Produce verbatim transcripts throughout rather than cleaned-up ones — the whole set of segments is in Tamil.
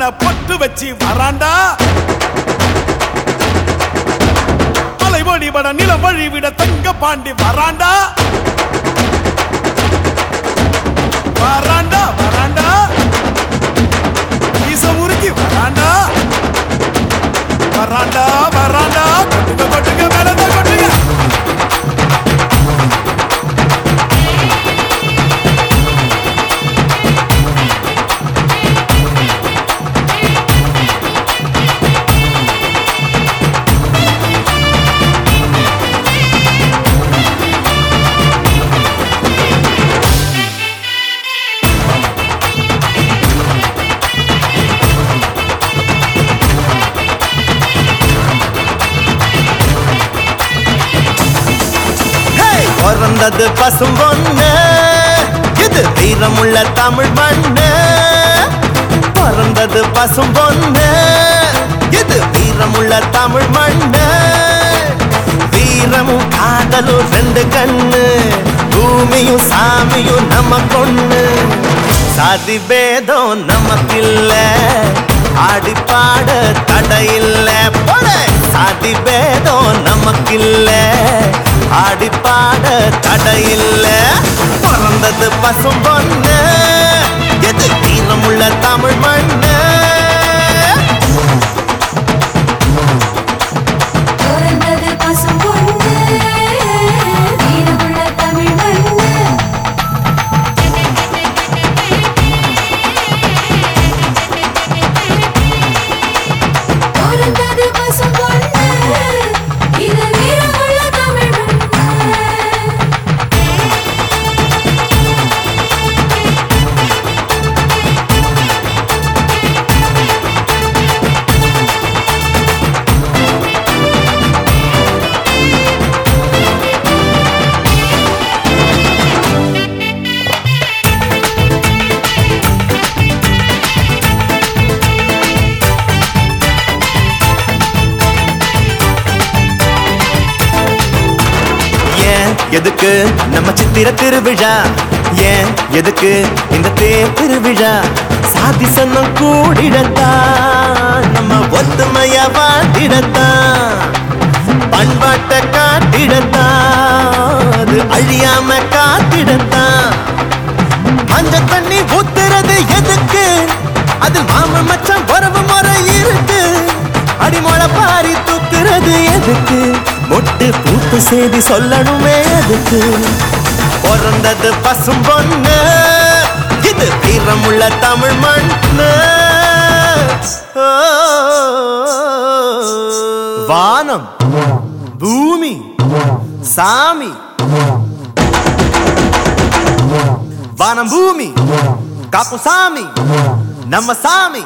பொட்டு வச்சு வராண்டா மலை வழிபட நிலம் வழிவிட தங்க பாண்டி வராண்டா வராண்டா வராண்டா ஈச முறுக்கி வராண்டா வராண்டா வராண்டா கொட்டுங்க கொட்டுங்க மேலதான் கொட்டுங்க பிறந்தது பசும் பொண்ணு இது வீரமுள்ள தமிழ் மண்ணு பிறந்தது பசும் பொண்ணு இது வீரமுள்ள தமிழ் மண்ணு வீரமும் காதலும் ரெண்டு கண்ணு பூமியும் சாமியும் நம்ம பொண்ணு சாதி பேதம் நமக்கில்ல ஆடி பாட தடையில்ல போல சாதி பேதம் நமக்கில்ல ஆடி பாட தடையில்ல பிறந்தது பசும் பொண்ணு எது வீரமுள்ள தமிழ் மண்ணு பிறந்தது பசும் பொண்ணு வீரமுள்ள தமிழ் மண்ணு பிறந்தது பசும் பொண்ணு இது வீரமுள்ள தமிழ் எதுக்கு நம்ம சித்திர திருவிழா ஏன் எதுக்கு இந்த தேர் திருவிழா சாதி சன்னம் கூடிடத்தான் நம்ம ஒத்துமையா வாட்டிடத்தான் பண்பாட்டை காட்டிடத்தான் அது அழியாம காத்திடத்தான் மஞ்ச தண்ணி ஊத்துறது எதுக்கு அதில் மாம மச்சான் உறவு முறை இருக்கு அடிமொழ பாரி தூக்குறது எதுக்கு மொட்டு பூத்து செய்தி சொல்லணுமே அதுக்கு பிறந்தது பசும் பொண்ணு இது வீரமுள்ள தமிழ் மண்ணு வானம் பூமி சாமி வானம் பூமி காப்பு சாமி நம்ம சாமி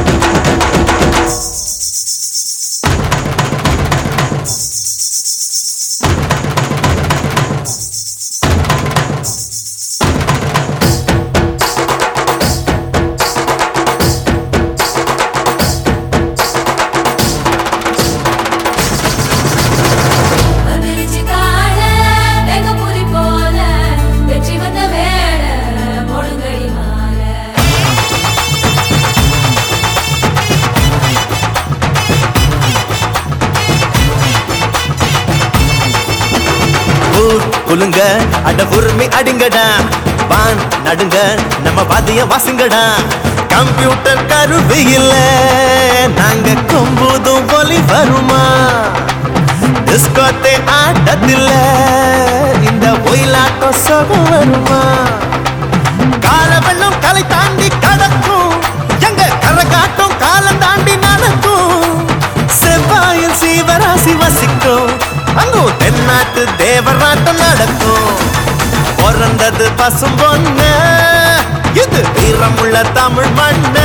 குலுங்க அட உரிமை அடிங்கடா வான் நடுங்க நம்ம வாதிய வாசுங்கடா கம்ப்யூட்டர் கருவி இல்ல நாங்க கொம்புதும் ஒலி வருமா டிஸ்கோத்தே ஆட்டத்தில்ல இந்த ஒயிலாட்டம் சொகம் வருமா கால வெள்ளம் கலை தாண்டி கடக்கும் எங்க கரகாட்டம் காலம் தாண்டி நடக்கும் செவ்வாயில் சீவராசி வசிக்கும் அங்கோ தென்னாட்டு தேவராட்டம் நடக்கும் பிறந்தது பசும் பொண்ணு இது வீரமுள்ள தமிழ் மண்ணு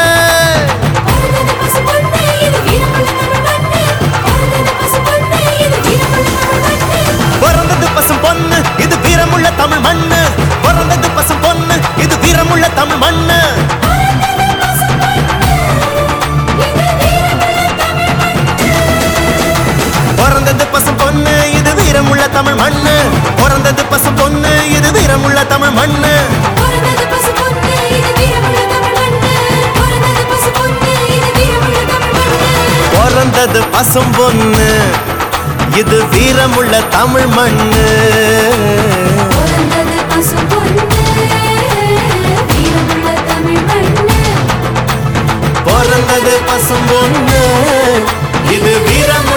பிறந்தது பசும் பொண்ணு இது வீரமுள்ள தமிழ் மண்ணு பிறந்தது பசும் பொண்ணு இது வீரமுள்ள தமிழ் மண்ணு பிறந்தது பசும் பொண்ணு இது வீரமுள்ள தமிழ் மண்ணு பிறந்தது பசும் பொண்ணு இது வீரமுள்ள தமிழ் மண்ணு பிறந்தது பசும் பொண்ணு இது வீரமுள்ள தமிழ் மண்ணு பிறந்தது பசும் பொண்ணு பசும் பொண்ணு இது வீரமுள்ள தமிழ் மண்ணு பிறந்தது பசும் பொண்ணு வீரமுள்ள தமிழ் மண்ணு பிறந்தது பசும் பொண்ணு இது வீரம்